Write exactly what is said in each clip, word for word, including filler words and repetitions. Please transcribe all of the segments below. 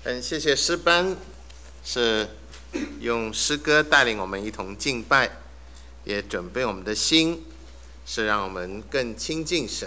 很谢谢诗班，是用诗歌带领我们一同敬拜，也准备我们的心，是让我们更亲近神。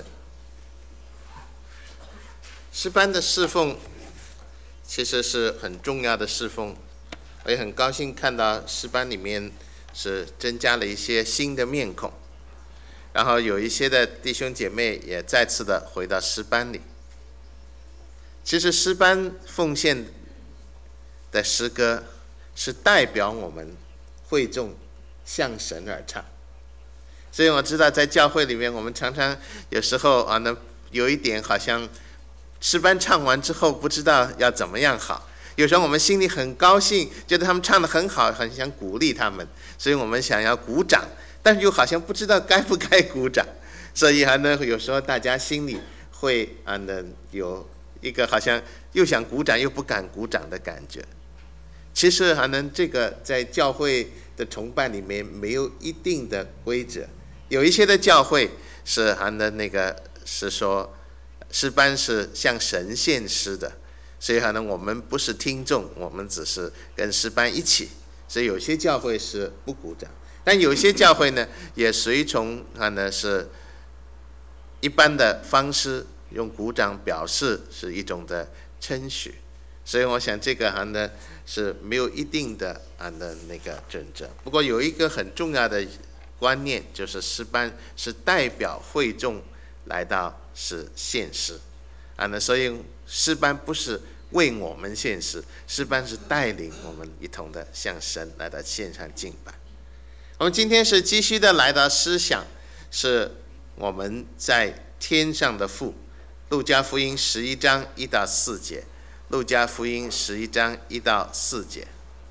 诗班的侍奉其实是很重要的侍奉，我也很高兴看到诗班里面是增加了一些新的面孔，然后有一些的弟兄姐妹也再次的回到诗班里。其实诗班奉献的诗歌是代表我们会众向神而唱，所以我知道在教会里面，我们常常有时候啊，呢有一点好像诗班唱完之后不知道要怎么样好。有时候我们心里很高兴，觉得他们唱得很好，很想鼓励他们，所以我们想要鼓掌，但是又好像不知道该不该鼓掌，所以啊呢，有时候大家心里会啊呢有一个好像又想鼓掌又不敢鼓掌的感觉。其实还能这个在教会的崇拜里面没有一定的规则，有一些的教会是还能那个是说诗班是向神献诗的，所以可能我们不是听众，我们只是跟诗班一起，所以有些教会是不鼓掌，但有些教会呢也随从它呢是一般的方式，用鼓掌表示是一种的称许。所以我想这个行呢是没有一定的啊的那个准则。不过有一个很重要的观念，就是诗班是代表会众来到是献诗啊，那所以诗班不是为我们献诗，诗班是带领我们一同的向神来到献上敬拜。我们今天是继续的来到思想，是我们在天上的父，路加福音十一章一到四节。路加福音十一章一到四节，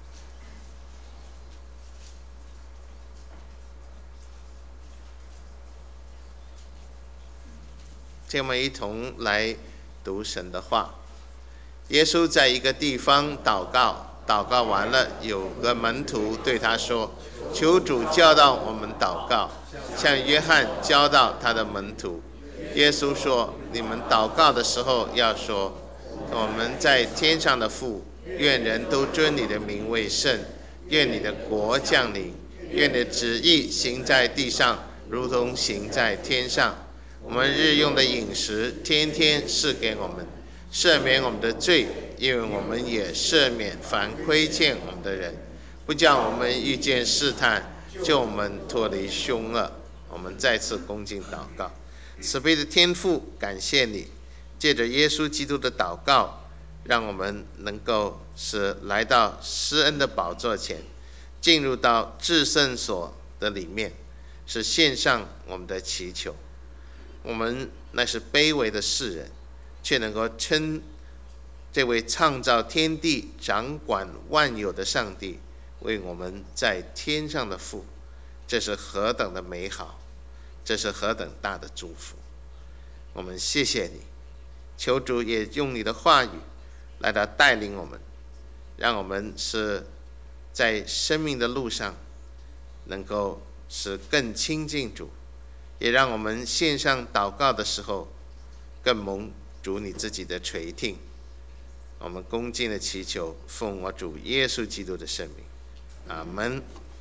请我们一同来读神的话。耶稣在一个地方祷告，祷告完了，有个门徒对他说：“求主教导我们祷告，像约翰教导他的门徒。”耶稣说：“你们祷告的时候要说，我们在天上的父，愿人都尊你的名为圣，愿你的国降临，愿你的旨意行在地上，如同行在天上。我们日用的饮食，天天赐给我们，赦免我们的罪，因为我们也赦免凡亏欠我们的人，不叫我们遇见试探，救我们脱离凶恶。”我们再次恭敬祷告。慈悲的天父，感谢你借着耶稣基督的祷告，让我们能够是来到施恩的宝座前，进入到至圣所的里面，是献上我们的祈求。我们那是卑微的世人，却能够称这位创造天地、掌管万有的上帝为我们在天上的父，这是何等的美好，这是何等大的祝福。我们谢谢你，求主也用你的话语来到带领我们，让我们是在生命的路上能够是更亲近主，也让我们线上祷告的时候更蒙主你自己的垂听。我们恭敬的祈求，奉我主耶稣基督的圣名，阿们。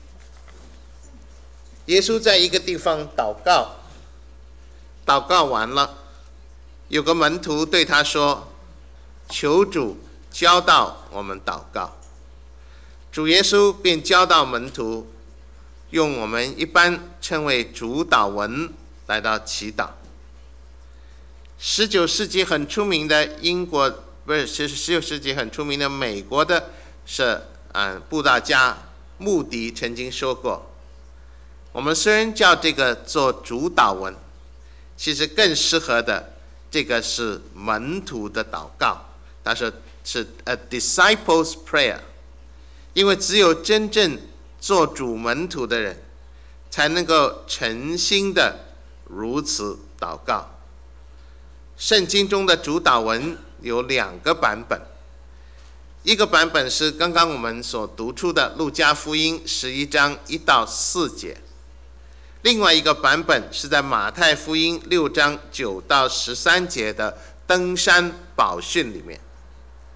耶稣在一个地方祷告，祷告完了，有个门徒对他说：“求主教导我们祷告。”主耶稣便教导门徒用我们一般称为主祷文来到祈祷。十九世纪很出名的英国，不是十九世纪很出名的美国的是啊布道家穆迪曾经说过，我们虽然叫这个做主祷文，其实更适合的这个是门徒的祷告，他说是 a disciple's prayer， 因为只有真正做主门徒的人才能够诚心的如此祷告。圣经中的主祷文有两个版本，一个版本是刚刚我们所读出的路加福音十一章一到四节，另外一个版本是在马太福音六章九到十三节的登山宝训里面。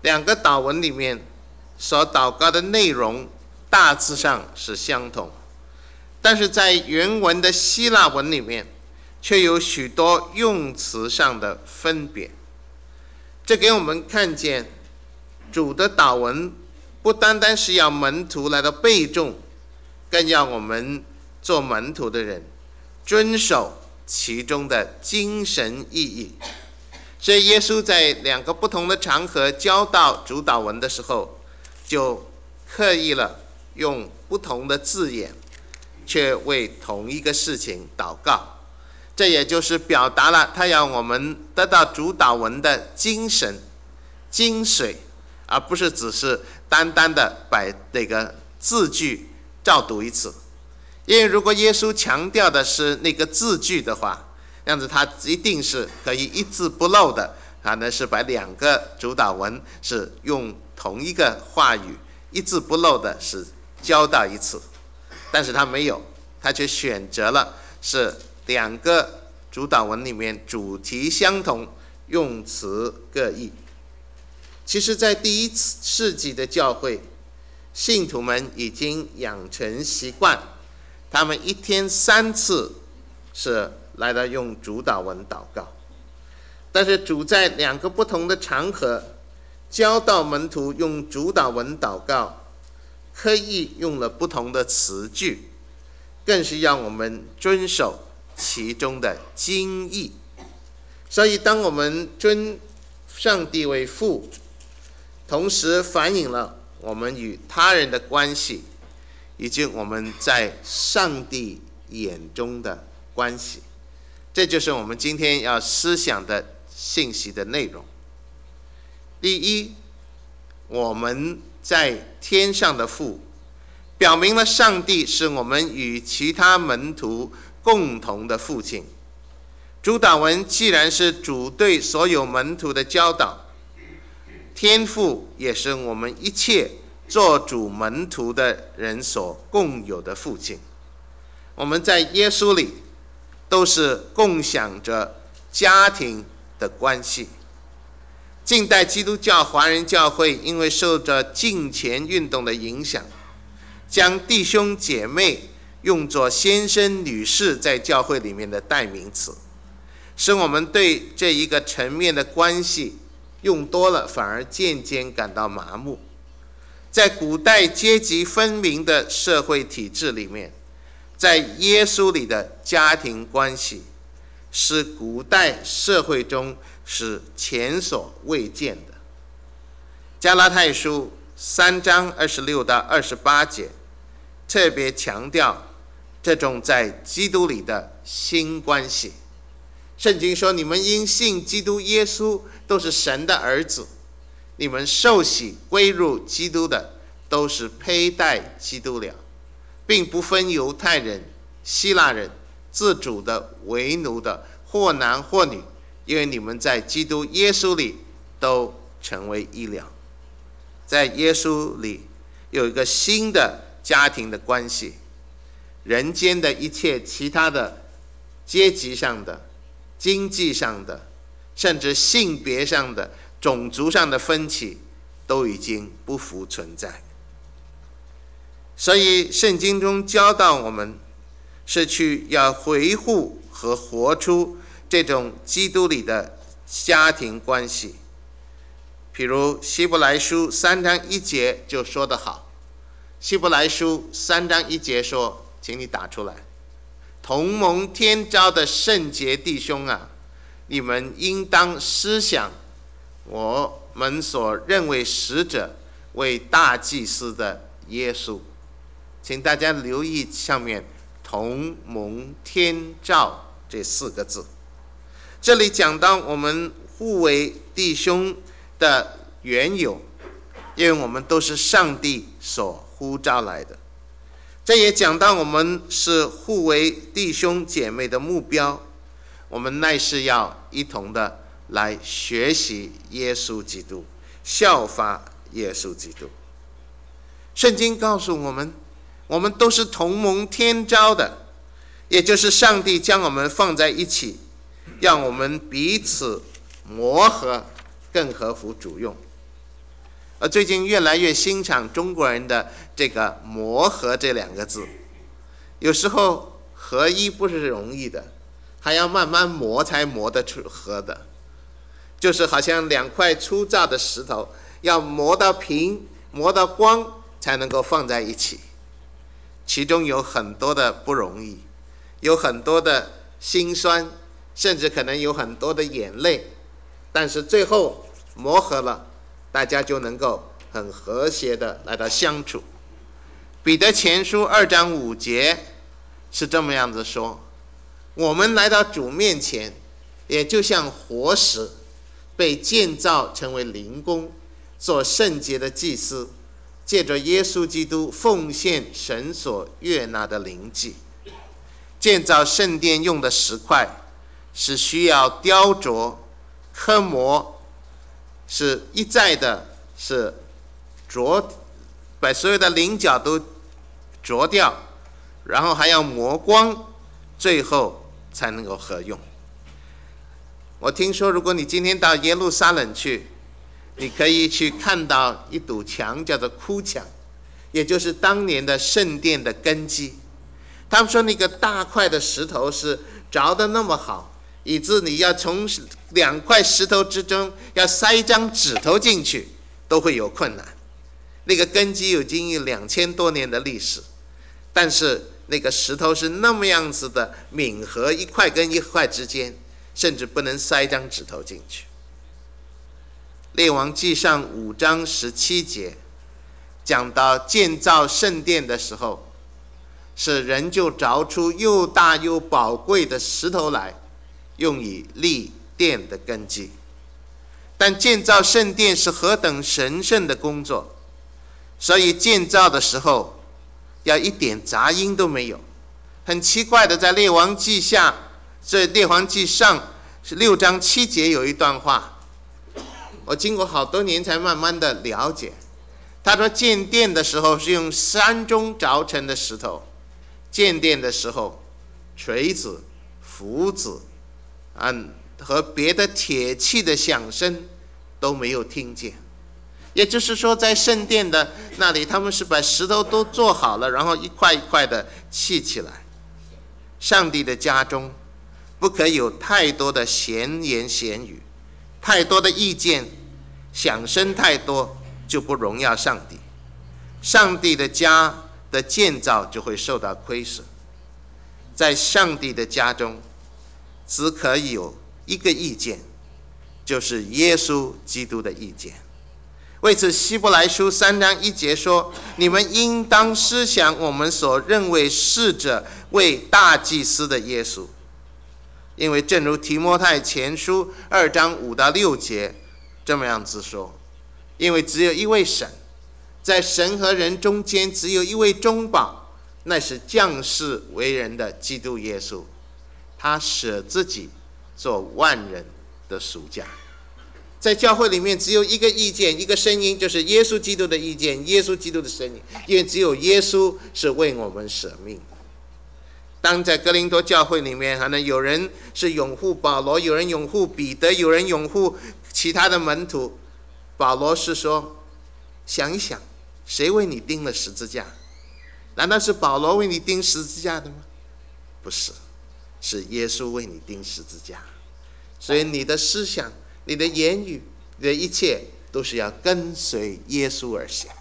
两个祷文里面所祷告的内容大致上是相同，但是在原文的希腊文里面却有许多用词上的分别。这给我们看见主的祷文不单单是要门徒来到背诵，更要我们做门徒的人遵守其中的精神意义。所以耶稣在两个不同的场合教导主祷文的时候，就刻意了用不同的字眼，却为同一个事情祷告。这也就是表达了他要我们得到主祷文的精神精髓，而不是只是单单的把那个字句照读一次。因为如果耶稣强调的是那个字句的话，这样子他一定是可以一字不漏的，可能是把两个主祷文是用同一个话语一字不漏的是教导一次，但是他没有，他却选择了是两个主祷文里面主题相同，用词各异。其实在第一世纪的教会，信徒们已经养成习惯，他们一天三次是来到用主祷文祷告。但是主在两个不同的场合教导门徒用主祷文祷告，刻意用了不同的词句，更是让我们遵守其中的精义。所以当我们尊上帝为父，同时反映了我们与他人的关系，以及我们在上帝眼中的关系。这就是我们今天要思想的信息的内容。第一，我们在天上的父，表明了上帝是我们与其他门徒共同的父亲。主祷文既然是主对所有门徒的教导，天父也是我们一切做主门徒的人所共有的父亲。我们在耶稣里都是共享着家庭的关系。近代基督教华人教会因为受着敬虔运动的影响，将弟兄姐妹用作先生女士在教会里面的代名词，使我们对这一个层面的关系用多了，反而渐渐感到麻木。在古代阶级分明的社会体制里面，在耶稣里的家庭关系是古代社会中是前所未见的。加拉太书三章二十六到二十八节特别强调这种在基督里的新关系。圣经说，你们因信基督耶稣都是神的儿子，你们受洗归入基督的都是佩戴基督了，并不分犹太人希腊人，自主的为奴的，或男或女，因为你们在基督耶稣里都成为一了。在耶稣里有一个新的家庭的关系，人间的一切其他的阶级上的、经济上的，甚至性别上的、种族上的分歧都已经不复存在。所以圣经中教导我们是去要维护和活出这种基督里的家庭关系。譬如希伯来书三章一节就说得好，希伯来书三章一节说，请你打出来，同蒙天召的圣洁弟兄啊，你们应当思想我们所认为使者为大祭司的耶稣。请大家留意上面同蒙天召这四个字，这里讲到我们互为弟兄的缘由，因为我们都是上帝所呼召来的。这也讲到我们是互为弟兄姐妹的目标，我们乃是要一同的来学习耶稣基督，效法耶稣基督。圣经告诉我们，我们都是同蒙天召的，也就是上帝将我们放在一起，让我们彼此磨合，更合乎主用。 而最近越来越欣赏中国人的这个磨合这两个字。有时候合一不是容易的，还要慢慢磨才磨得出合的。就是好像两块粗糙的石头，要磨到平、磨到光，才能够放在一起。其中有很多的不容易，有很多的辛酸，甚至可能有很多的眼泪。但是最后磨合了，大家就能够很和谐的来到相处。彼得前书二章五节是这么样子说：我们来到主面前，也就像活石，被建造成为灵宫，做圣洁的祭司，借着耶稣基督奉献神所悦纳的灵祭。建造圣殿用的石块是需要雕琢、刻磨，是一再的是琢，把所有的棱角都琢掉，然后还要磨光，最后才能够合用。我听说，如果你今天到耶路撒冷去，你可以去看到一堵墙，叫做哭墙，也就是当年的圣殿的根基。他们说那个大块的石头是凿得那么好，以致你要从两块石头之中要塞一张指头进去都会有困难。那个根基有经历两千多年的历史，但是那个石头是那么样子的泯合，一块跟一块之间甚至不能塞一张指头进去。列王纪上五章十七节讲到建造圣殿的时候，是人就凿出又大又宝贵的石头来，用以立殿的根基。但建造圣殿是何等神圣的工作，所以建造的时候要一点杂音都没有。很奇怪的，在列王纪下，这列王纪上是六章七节有一段话，我经过好多年才慢慢的了解。他说建殿的时候是用山中凿成的石头，建殿的时候锤子、斧子、嗯、和别的铁器的响声都没有听见。也就是说，在圣殿的那里，他们是把石头都做好了，然后一块一块的砌起来。上帝的家中不可以有太多的闲言闲语，太多的意见，响声太多就不荣耀上帝。上帝的家的建造就会受到亏损。在上帝的家中只可以有一个意见，就是耶稣基督的意见。为此希伯来书三章一节说，你们应当思想我们所认为是者为大祭司的耶稣。因为正如提摩太前书二章五到六节这么样子说，因为只有一位神，在神和人中间只有一位中保，那是降世为人的基督耶稣，他舍自己做万人的赎价。在教会里面只有一个意见，一个声音，就是耶稣基督的意见，耶稣基督的声音，因为只有耶稣是为我们舍命。当在哥林多教会里面，可能有人是拥护保罗，有人拥护彼得，有人拥护其他的门徒。保罗是说，想一想，谁为你钉了十字架？难道是保罗为你钉十字架的吗？不是，是耶稣为你钉十字架。所以你的思想、你的言语、你的一切都是要跟随耶稣而行。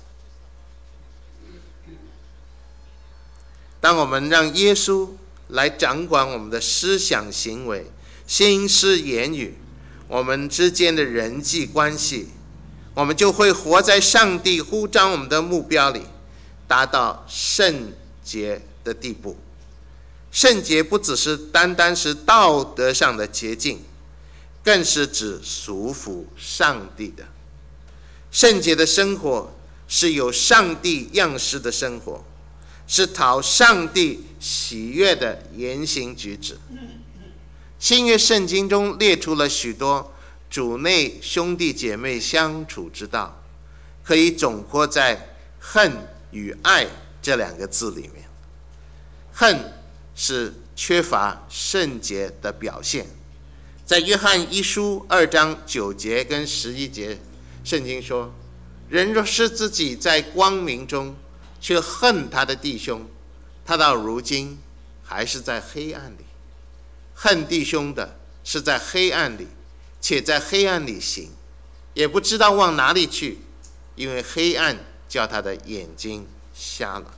当我们让耶稣来掌管我们的思想行为、心思言语，我们之间的人际关系，我们就会活在上帝呼召我们的目标里，达到圣洁的地步。圣洁不只是单单是道德上的洁净，更是指属乎上帝的。圣洁的生活是有上帝样式的生活，是讨上帝喜悦的言行举止。新约圣经中列出了许多主内兄弟姐妹相处之道，可以总括在恨与爱这两个字里面。恨是缺乏圣洁的表现，在约翰一书二章九节跟十一节，圣经说， 人若是自己在光明中，却恨他的弟兄，他到如今还是在黑暗里。恨弟兄的是在黑暗里，且在黑暗里行，也不知道往哪里去，因为黑暗叫他的眼睛瞎了。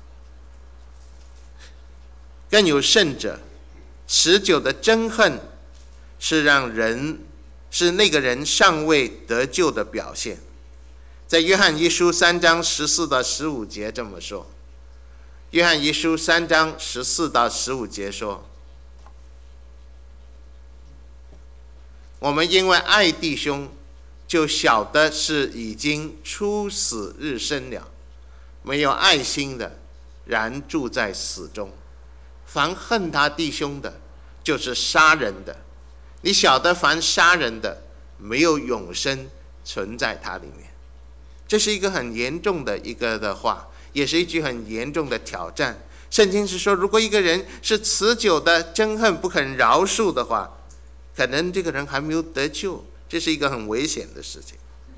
更有甚者，持久的憎恨是让人是那个人尚未得救的表现。在约翰一书三章十四到十五节这么说，约翰一书三章十四到十五节说，我们因为爱弟兄，就晓得是已经出死日生了。没有爱心的，然住在死中。凡恨他弟兄的，就是杀人的。你晓得，凡杀人的，没有永生存在他里面。这是一个很严重的一个的话，也是一句很严重的挑战。圣经是说，如果一个人是持久的憎恨，不肯饶恕的话，可能这个人还没有得救，这是一个很危险的事情。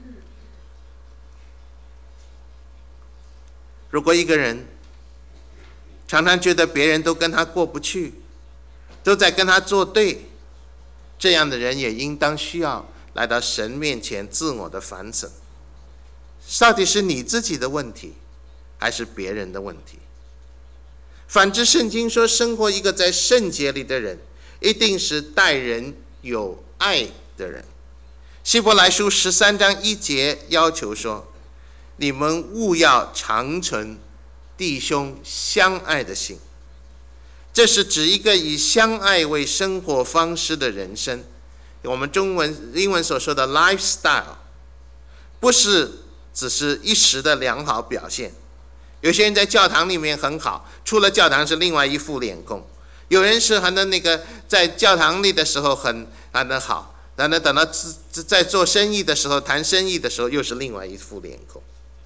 如果一个人常常觉得别人都跟他过不去，都在跟他作对，这样的人也应当需要来到神面前自我的反省，到底是你自己的问题，还是别人的问题？反之，圣经说，生活一个在圣洁里的人，一定是待人有爱的人。希伯来书十三章一节要求说，你们务要常存弟兄相爱的心。这是指一个以相爱为生活方式的人生，我们中文英文所说的 lifestyle， 不是只是一时的良好表现。有些人在教堂里面很好，出了教堂是另外一副脸孔；有人是很的那个在教堂里的时候很很的好，然后等到在做生意的时候，谈生意的时候又是另外一副脸孔。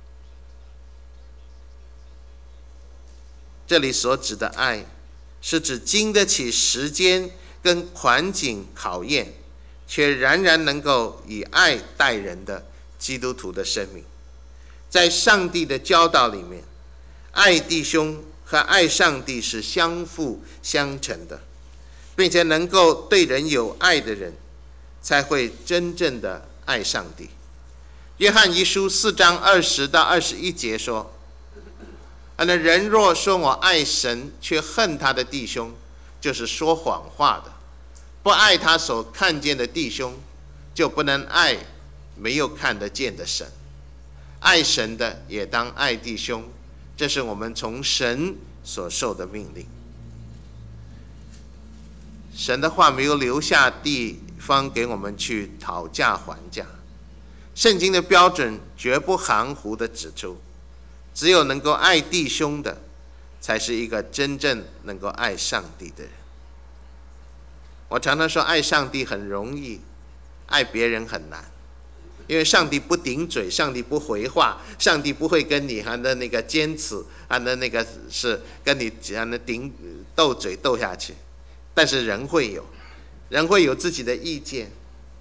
这里所指的爱，是指经得起时间跟环境考验，却仍然能够以爱待人的基督徒的生命。在上帝的教导里面，爱弟兄和爱上帝是相辅相成的，并且能够对人有爱的人，才会真正的爱上帝。约翰一书四章二十到二十一节说，那人若说我爱神，却恨他的弟兄，就是说谎话的。不爱他所看见的弟兄，就不能爱没有看得见的神。爱神的也当爱弟兄，这是我们从神所受的命令。神的话没有留下地方给我们去讨价还价，圣经的标准绝不含糊地指出，只有能够爱弟兄的，才是一个真正能够爱上帝的人。我常常说，爱上帝很容易，爱别人很难。因为上帝不顶嘴，上帝不回话，上帝不会跟你还的那个坚持，还的那个是跟你还的顶斗嘴斗下去。但是人会有，人会有自己的意见。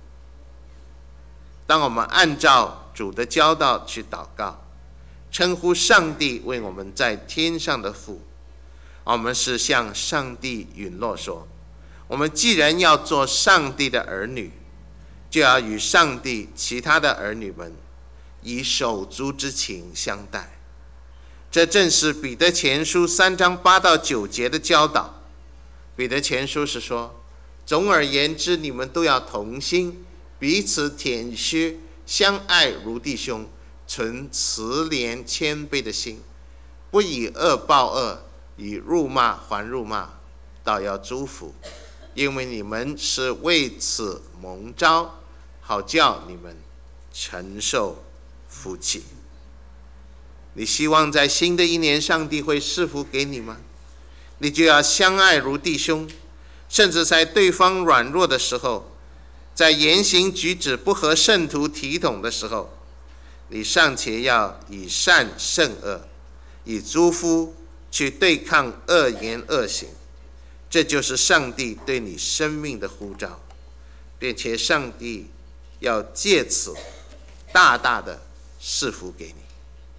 当我们按照主的教导去祷告，称呼上帝为我们在天上的父，我们是向上帝允诺说，我们既然要做上帝的儿女，就要与上帝其他的儿女们以手足之情相待。这正是彼得前书三章八到九节的教导。彼得前书是说，总而言之，你们都要同心，彼此舔恤，相爱如弟兄，存慈怜谦卑的心，不以恶报恶，以辱骂还辱骂，倒要祝福，因为你们是为此蒙召，好叫你们承受福气。你希望在新的一年上帝会赐福给你吗？你就要相爱如弟兄，甚至在对方软弱的时候，在言行举止不合圣徒体统的时候，你尚且要以善胜恶，以祝福去对抗恶言恶行。这就是上帝对你生命的呼召，并且上帝要借此大大的赐福给你。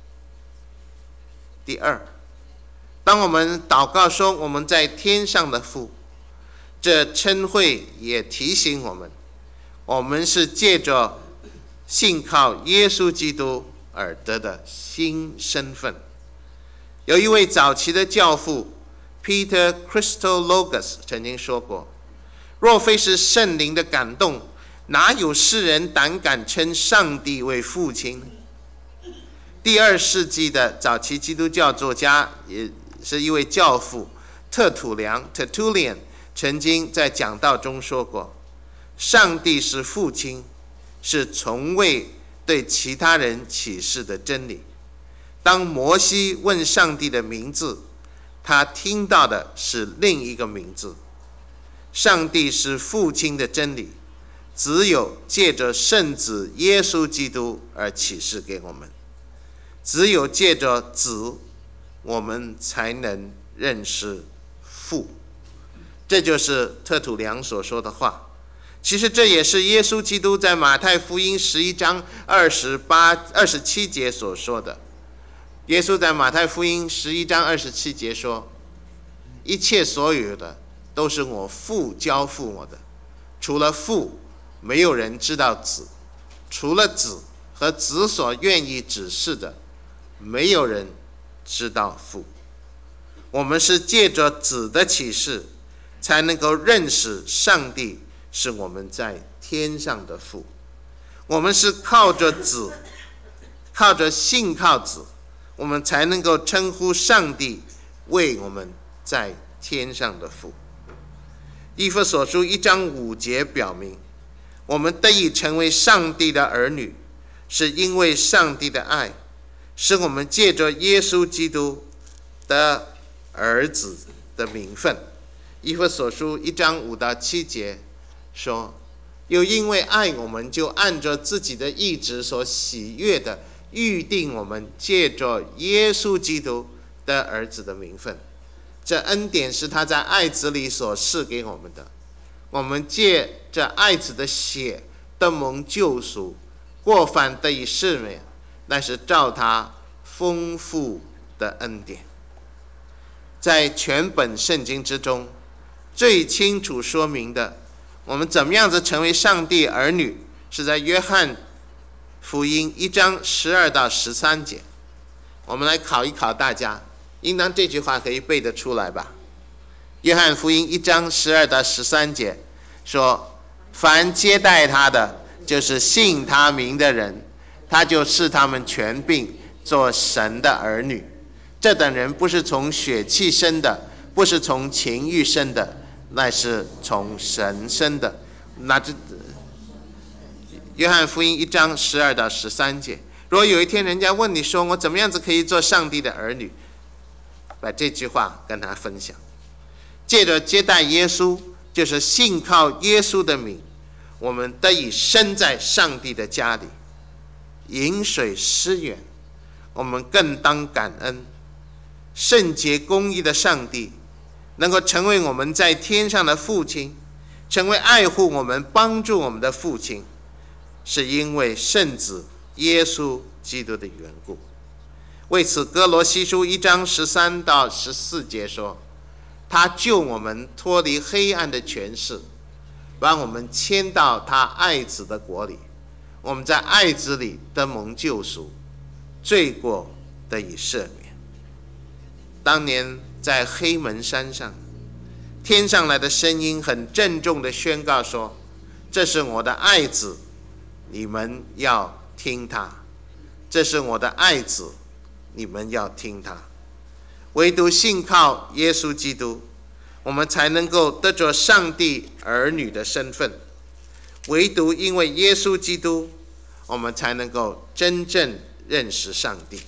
第二，当我们祷告说我们在天上的父，这称谓也提醒我们，我们是借着信靠耶稣基督而得的新身份。有一位早期的教父 Peter Christologus 曾经说过，若非是圣灵的感动，哪有世人胆敢称上帝为父亲？第二世纪的早期基督教作家，也是一位教父特土良 Tertullian 曾经在讲道中说过，上帝是父亲，是从未对其他人启示的真理。当摩西问上帝的名字，他听到的是另一个名字。上帝是父亲的真理，只有借着圣子耶稣基督而启示给我们。只有借着子，我们才能认识父。这就是特土良所说的话。其实这也是耶稣基督在马太福音十一章二十八、二十七节所说的。耶稣在马太福音十一章二十七节说：“一切所有的都是我父交付我的，除了父，没有人知道子；除了子和子所愿意指示的，没有人知道父。”我们是借着子的启示，才能够认识上帝是我们在天上的父。我们是靠着子，靠着信靠子，我们才能够称呼上帝为我们在天上的父。以弗所书一章五节表明，我们得以成为上帝的儿女，是因为上帝的爱，使我们借着耶稣基督的儿子的名分。以弗所书一章五到七节说，又因为爱我们，就按着自己的意志所喜悦的预定我们借着耶稣基督的儿子的名分。这恩典是他在爱子里所赐给我们的，我们借着爱子的血得蒙救赎，过犯得以赦免，那是照他丰富的恩典。在全本圣经之中，最清楚说明的我们怎么样子成为上帝儿女，是在约翰福音一章十二到十三节。我们来考一考大家，应当这句话可以背得出来吧？约翰福音一章十二到十三节说，凡接待他的，就是信他名的人，他就赐他们权柄做神的儿女。这等人不是从血气生的，不是从情欲生的，乃是从神生的。那这约翰福音一章十二到十三节。如果有一天人家问你说，我怎么样子可以做上帝的儿女，把这句话跟他分享。借着接待耶稣，就是信靠耶稣的名，我们得以生在上帝的家里，饮水思源。我们更当感恩，圣洁公义的上帝能够成为我们在天上的父亲，成为爱护我们、帮助我们的父亲，是因为圣子耶稣基督的缘故。为此，哥罗西书一章十三到十四节说，他救我们脱离黑暗的权势，把我们迁到他爱子的国里。我们在爱子里得蒙救赎，罪过得以赦免。当年在黑门山上，天上来的声音很郑重地宣告说，这是我的爱子，你们要听他。这是我的爱子，你们要听他。唯独信靠耶稣基督，我们才能够得着上帝儿女的身份。唯独因为耶稣基督，我们才能够真正认识上帝。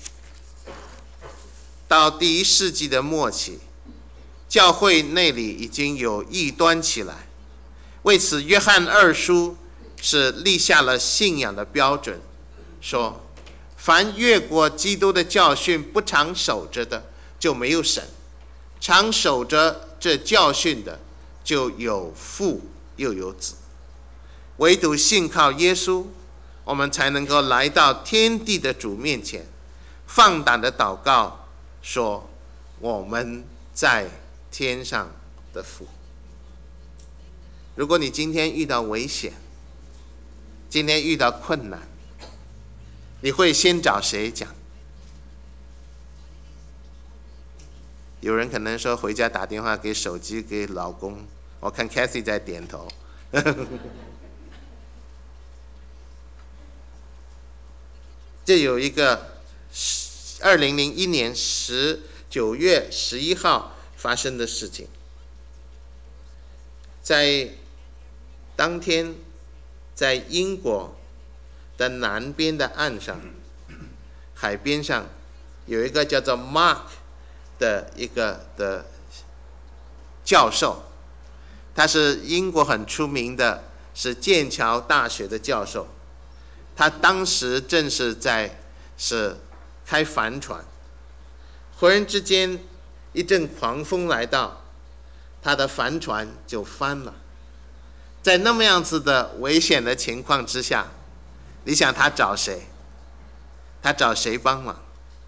到第一世纪的末期，教会内里已经有异端起来，为此约翰二书是立下了信仰的标准，说凡越过基督的教训不常守着的，就没有神；常守着这教训的，就有父又有子。唯独信靠耶稣， 我们才能够来到天地的主面前，放胆的祷告，说我们在天上的父。如果你今天遇到危险，今天遇到困难，你会先找谁讲？有人可能说回家打电话给手机给老公，我看 Cathy 在点头。这有一个二零零一年十九月十一号发生的事情，在当天，在英国的南边的岸上，海边上有一个叫做 Mark 的一个的教授，他是英国很出名的，是剑桥大学的教授。他当时正是在是开帆船，忽然之间一阵狂风来到，他的帆船就翻了。在那么样子的危险的情况之下，你想他找谁？他找谁帮忙？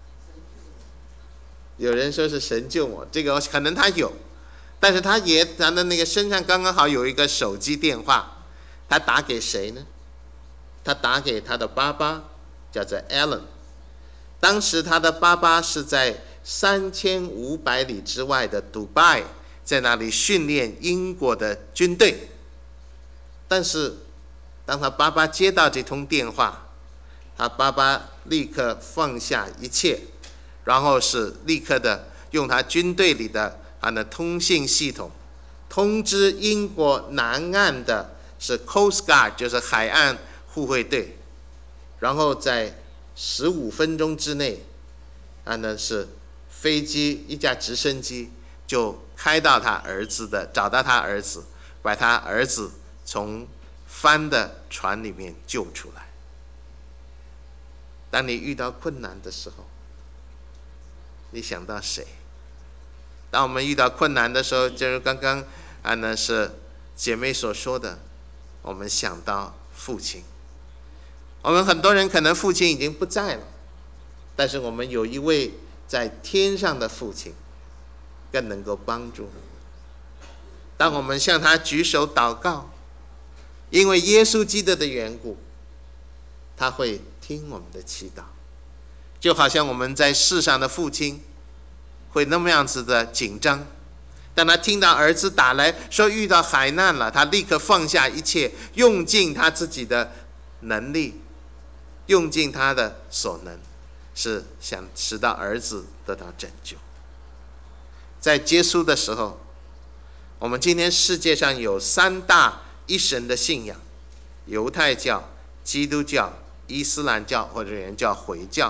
有人说是神救我，这个可能他有，但是他也他的那个身上刚刚好有一个手机电话，他打给谁呢？他打给他的爸爸，叫做 Alan。当时他的爸爸是在三千五百里之外的杜拜，在那里训练英国的军队。但是当他爸爸接到这通电话，他爸爸立刻放下一切，然后是立刻的用他军队里的他的通信系统通知英国南岸的是 Coast Guard， 就是海岸护卫队，然后在十五分钟之内，啊呢是飞机一架直升机就开到他儿子的，找到他儿子，把他儿子从翻的船里面救出来。当你遇到困难的时候，你想到谁？当我们遇到困难的时候，正如刚刚啊呢是姐妹所说的，我们想到父亲。我们很多人可能父亲已经不在了，但是我们有一位在天上的父亲，更能够帮助。当我们向他举手祷告，因为耶稣基督的缘故，他会听我们的祈祷。就好像我们在世上的父亲会那么样子的紧张，当他听到儿子打来说遇到海难了，他立刻放下一切，用尽他自己的能力，用尽他的所能，是想使到儿子得到拯救。在耶稣的时候，我们今天世界上有三大一神的信仰：犹太教、基督教、伊斯兰教，或者人叫回教。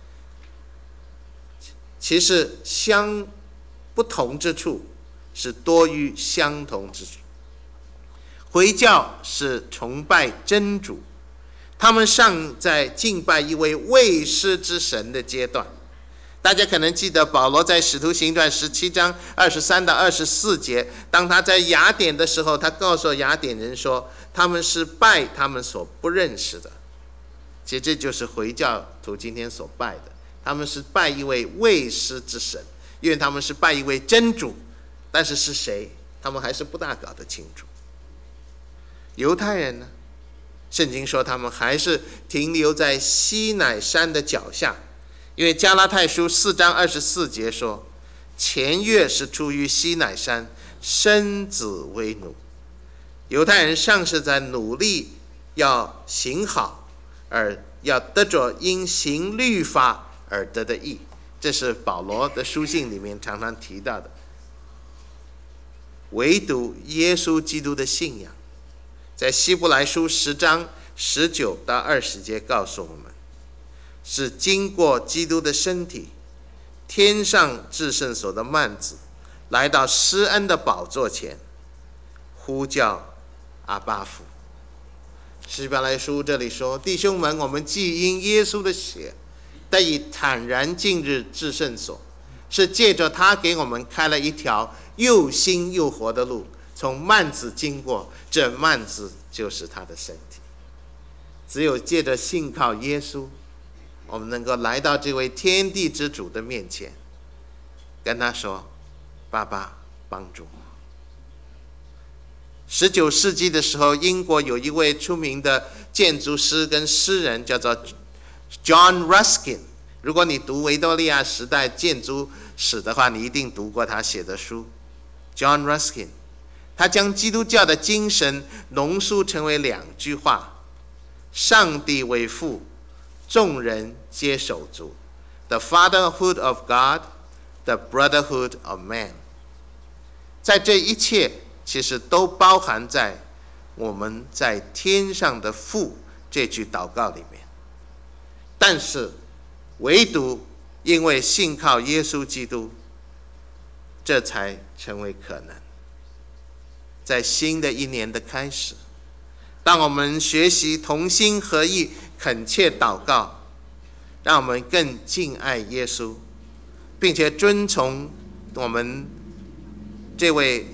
其实相不同之处是多于相同之处。回教是崇拜真主，他们尚在敬拜一位未施之神的阶段。大家可能记得保罗在使徒行传十七章二十三到二十四节，当他在雅典的时候，他告诉雅典人说，他们是拜他们所不认识的。其实这就是回教徒今天所拜的，他们是拜一位未施之神，因为他们是拜一位真主，但是是谁，他们还是不大搞得清楚。犹太人呢，圣经说他们还是停留在西乃山的脚下，因为加拉太书四章二十四节说，前月是出于西乃山，生子为奴。犹太人尚是在努力要行好，而要得着因行律法而得的义，这是保罗的书信里面常常提到的。唯独耶稣基督的信仰，在希伯来书十章十九到二十节告诉我们，是经过基督的身体，天上至圣所的幔子，来到施恩的宝座前，呼叫阿爸父。希伯来书这里说，弟兄们，我们既因耶稣的血得以坦然进入至圣所，是借着他给我们开了一条又新又活的路，从幔子经过，这幔子就是他的身体。 只有借着信靠耶稣，我们能够来到这位天地之主的面前，跟他说：“爸爸，帮助我。”十九世纪的时候，英国有一位出名的建筑师跟诗人，叫做 John Ruskin。如果你读维多利亚时代建筑史的话，你一定读过他写的书。John Ruskin， 他将基督教的精神浓缩成为两句话：上帝为父，众人皆手足。The fatherhood of God, the brotherhood of man。在这一切其实都包含在我们在天上的父这句祷告里面，但是唯独因为信靠耶稣基督，这才成为可能。在新的一年的开始，当我们学习同心合意恳切祷告，让我们更敬爱耶稣，并且遵从我们这位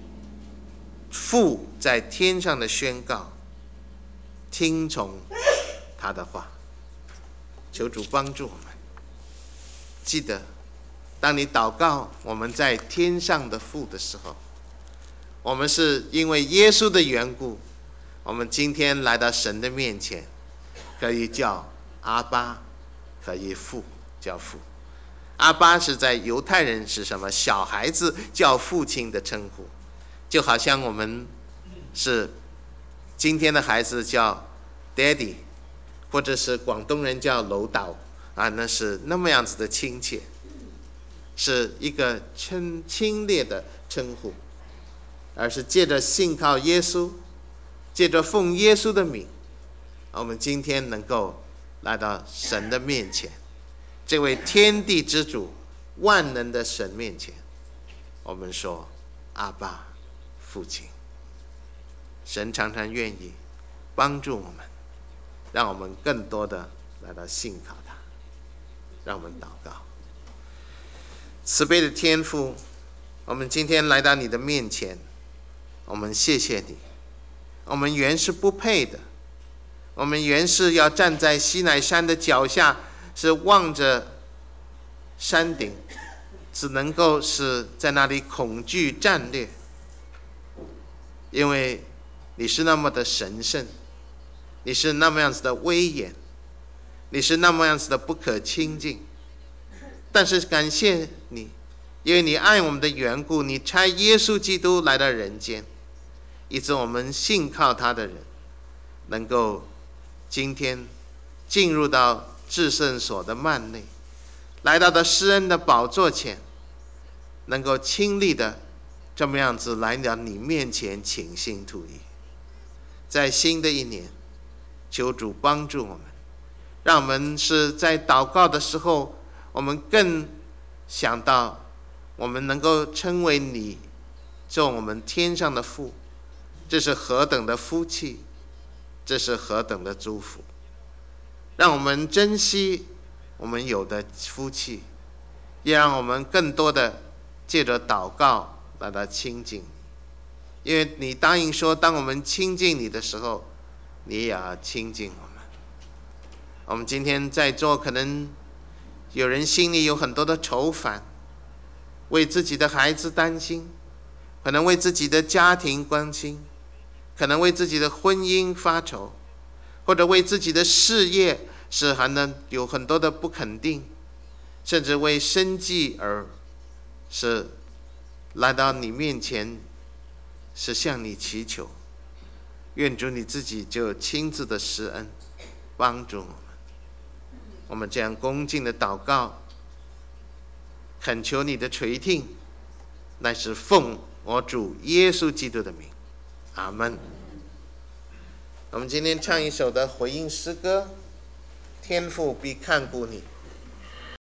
父在天上的宣告，听从他的话。求主帮助我们，记得当你祷告我们在天上的父的时候，我们是因为耶稣的缘故，我们今天来到神的面前，可以叫阿爸，可以父叫父。阿爸是在犹太人是什么？小孩子叫父亲的称呼，就好像我们是今天的孩子叫 daddy， 或者是广东人叫老豆啊，那是那么样子的亲切，是一个称亲烈的称呼，而是借着信靠耶稣，借着奉耶稣的名，我们今天能够来到神的面前，这位天地之主、万能的神面前，我们说阿爸，父亲。神常常愿意帮助我们，让我们更多的来到信靠他。让我们祷告。慈悲的天父，我们今天来到你的面前，我们谢谢你。我们原是不配的，我们原是要站在西乃山的脚下，是望着山顶，只能够是在那里恐惧战略，因为你是那么的神圣，你是那么样子的威严，你是那么样子的不可亲近。但是感谢你，因为你爱我们的缘故，你差耶稣基督来到人间，以致我们信靠他的人能够今天进入到至圣所的幔内，来到的施恩的宝座前，能够亲历的这么样子来到你面前倾心吐意。在新的一年，求主帮助我们，让我们是在祷告的时候，我们更想到我们能够称为你做我们天上的父，这是何等的福气，这是何等的祝福。让我们珍惜我们有的福气，也让我们更多的借着祷告来到亲近你。因为你答应说，当我们亲近你的时候，你也要亲近我们。我们今天在座可能有人心里有很多的愁烦，为自己的孩子担心，可能为自己的家庭关心，可能为自己的婚姻发愁，或者为自己的事业是还能有很多的不肯定，甚至为生计而是来到你面前，是向你祈求。愿主你自己就亲自的施恩帮助我们。我们这样恭敬的祷告，恳求你的垂听，乃是奉我主耶稣基督的名，阿们。我们今天唱一首的回应诗歌，天父必看顾你。